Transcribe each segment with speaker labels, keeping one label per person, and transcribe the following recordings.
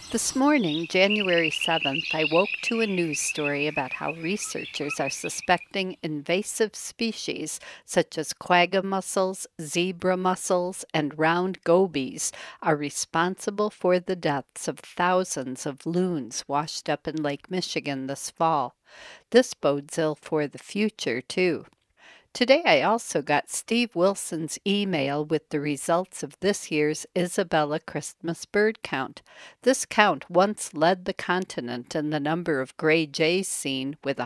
Speaker 1: This morning, January 7th, I woke to a news story about how researchers are suspecting invasive species such as quagga mussels, zebra mussels, and round gobies are responsible for the deaths of thousands of loons washed up in Lake Michigan this fall. This bodes ill for the future, too. Today, I also got Steve Wilson's email with the results of this year's Isabella Christmas bird count. This count once led the continent in the number of gray jays seen with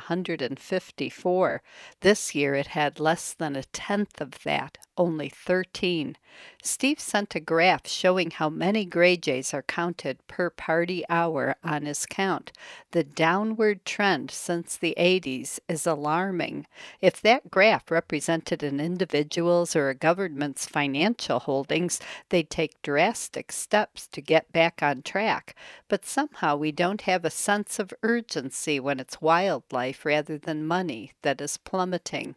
Speaker 1: 154. This year, it had less than a tenth of that, only 13. Steve sent a graph showing how many gray jays are counted per party hour on his count. The downward trend since the 80s is alarming. If that graph represented an individual's or a government's financial holdings, they'd take drastic steps to get back on track. But somehow we don't have a sense of urgency when it's wildlife rather than money that is plummeting.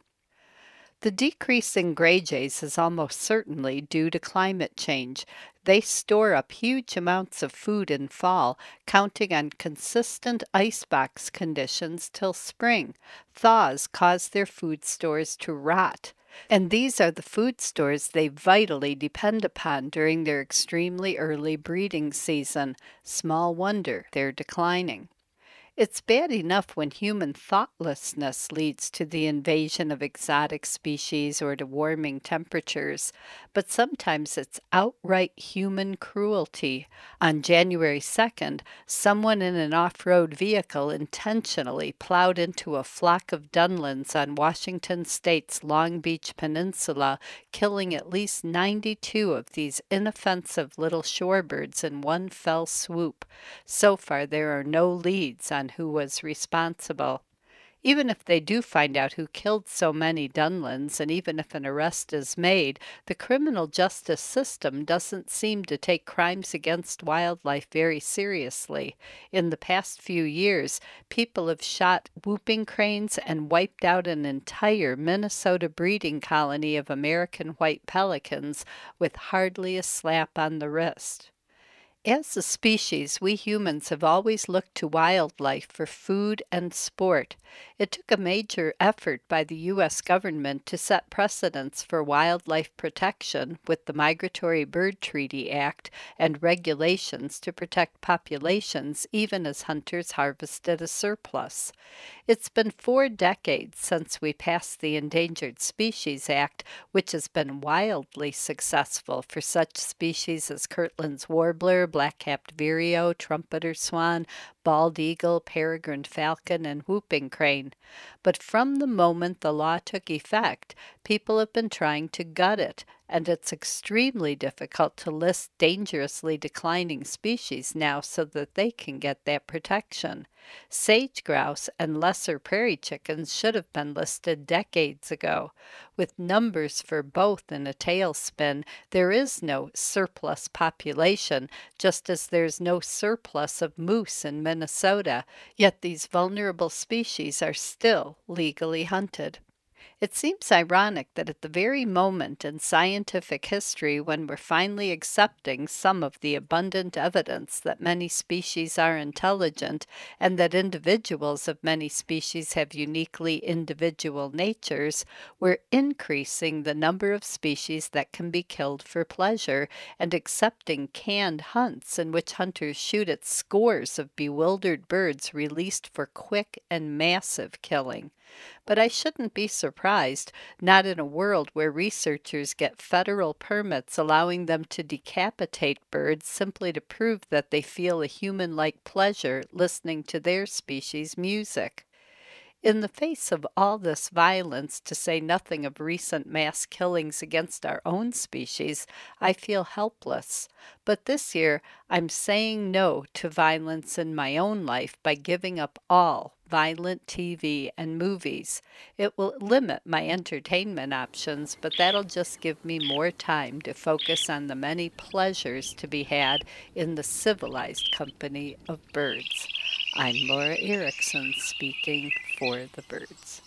Speaker 1: The decrease in gray jays is almost certainly due to climate change. They store up huge amounts of food in fall, counting on consistent icebox conditions till spring. Thaws cause their food stores to rot. And these are the food stores they vitally depend upon during their extremely early breeding season. Small wonder they're declining. It's bad enough when human thoughtlessness leads to the invasion of exotic species or to warming temperatures, but sometimes it's outright human cruelty. On January 2nd, someone in an off road vehicle intentionally plowed into a flock of dunlins on Washington State's Long Beach Peninsula, killing at least 92 of these inoffensive little shorebirds in one fell swoop. So far, there are no leads on who was responsible. Even if they do find out who killed so many Dunlins, and even if an arrest is made, the criminal justice system doesn't seem to take crimes against wildlife very seriously. In the past few years, people have shot whooping cranes and wiped out an entire Minnesota breeding colony of American white pelicans with hardly a slap on the wrist. As a species, we humans have always looked to wildlife for food and sport. It took a major effort by the U.S. government to set precedents for wildlife protection with the Migratory Bird Treaty Act and regulations to protect populations even as hunters harvested a surplus. It's been 4 decades since we passed the Endangered Species Act, which has been wildly successful for such species as Kirtland's warbler, black-capped vireo, trumpeter swan, bald eagle, peregrine falcon, and whooping crane. But from the moment the law took effect, people have been trying to gut it, and it's extremely difficult to list dangerously declining species now so that they can get that protection. Sage grouse and lesser prairie chickens should have been listed decades ago. With numbers for both in a tailspin, there is no surplus population, just as there's no surplus of moose in Minnesota, yet these vulnerable species are still legally hunted. It seems ironic that at the very moment in scientific history when we're finally accepting some of the abundant evidence that many species are intelligent and that individuals of many species have uniquely individual natures, we're increasing the number of species that can be killed for pleasure and accepting canned hunts in which hunters shoot at scores of bewildered birds released for quick and massive killing. But I shouldn't be surprised, not in a world where researchers get federal permits allowing them to decapitate birds simply to prove that they feel a human-like pleasure listening to their species' music. In the face of all this violence, to say nothing of recent mass killings against our own species, I feel helpless. But this year, I'm saying no to violence in my own life by giving up all violent TV and movies. It will limit my entertainment options, but that'll just give me more time to focus on the many pleasures to be had in the civilized company of birds. I'm Laura Erickson speaking for the birds.